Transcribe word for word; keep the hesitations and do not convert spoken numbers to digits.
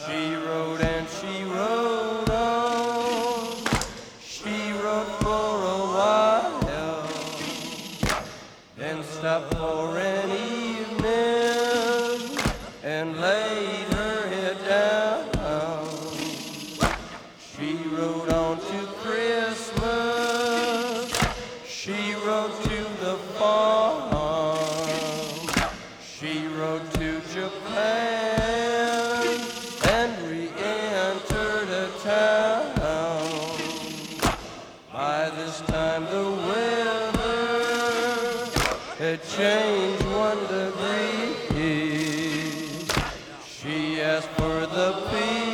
She rode and she rode on. She rode for a while, then stopped for an evening and laid her head down. She rode on to Christmas. She rode to the farm. She rode to Japan and re-entered a town. By this time the weather had changed one degree. She asked for the peace